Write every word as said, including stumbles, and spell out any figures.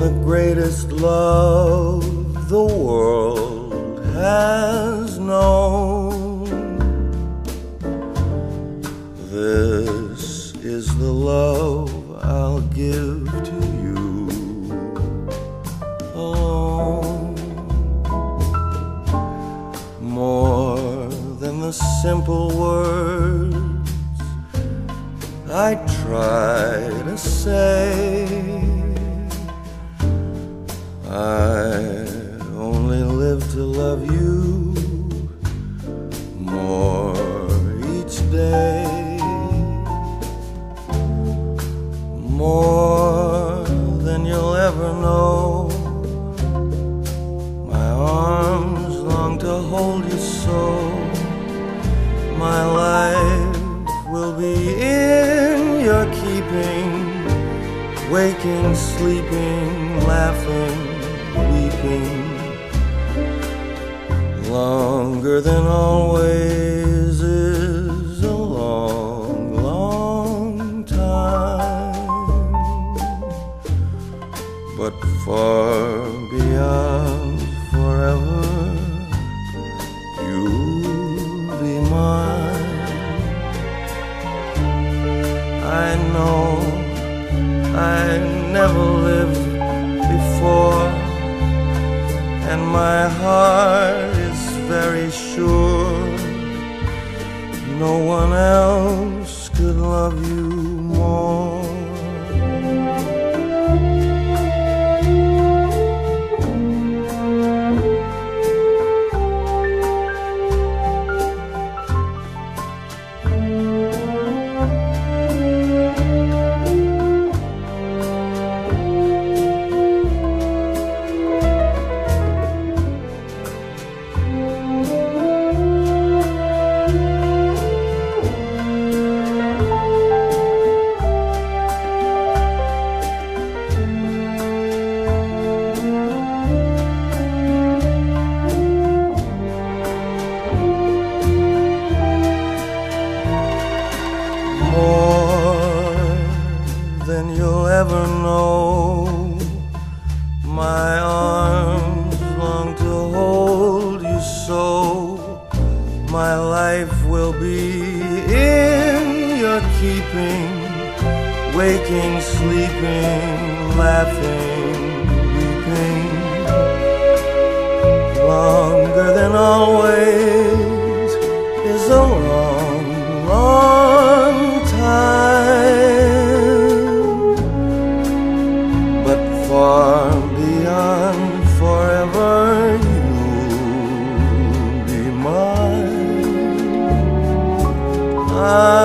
the greatest love the world has known. This is the love I'll give to you alone. More than the simple words I try to say, I only live to love you more each day. More than you'll ever know. My arms long to hold you so. My life will be in your keeping, waking, sleeping, laughing, weeping. Longer than always is a long, long time, but far beyond forever, you'll be mine. I know I never lived before, and my heart is very sure no one else could love you more. More than you'll ever know. My arms long to hold you so. My life will be in your keeping, waking, sleeping, laughing, weeping. Longer than always is a long, long time, but far beyond forever, you'll be mine. I